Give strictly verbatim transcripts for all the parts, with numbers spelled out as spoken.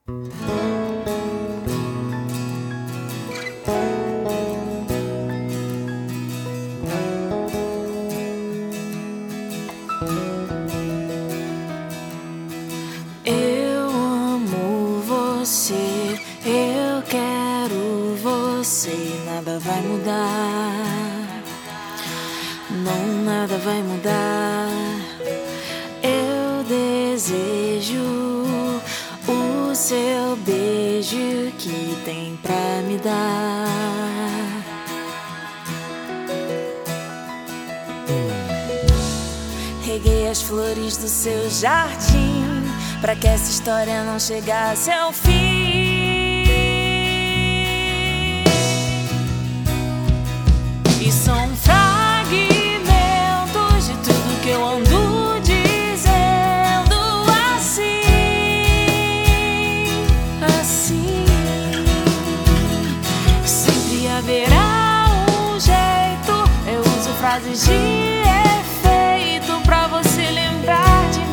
Eu amo você, eu quero você e nada vai mudar. Não, nada vai mudar. Eu desejo o seu beijo que tem pra me dar. Reguei as flores do seu jardim pra que essa história não chegasse ao fim. E são fragmentos de tudo que eu ando dizendo assim, assim. Sempre haverá um jeito. Eu uso frases de efeito pra você lembrar de mim.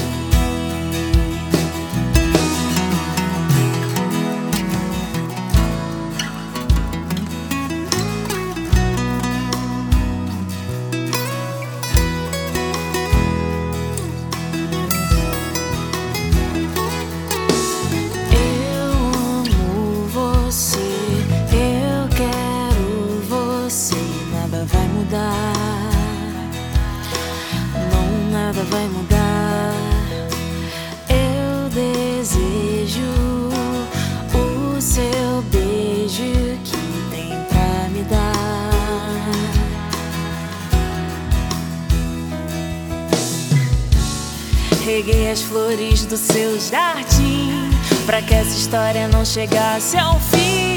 Não, nada vai mudar. Eu desejo o seu beijo que tem pra me dar. Reguei as flores do seu jardim pra que essa história não chegasse ao fim.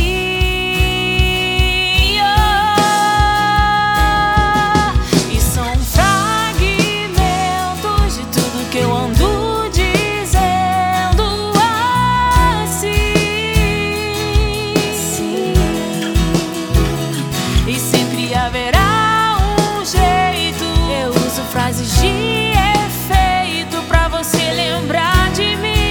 Haverá um jeito. Eu uso frases de efeito pra você lembrar de mim.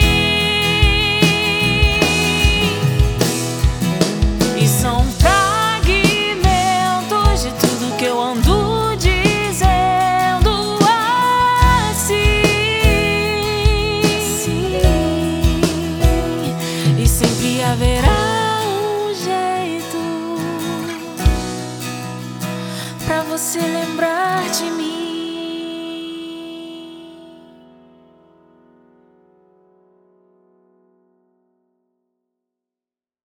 E são fragmentos de tudo que eu ando dizendo assim, sim. E sempre haverá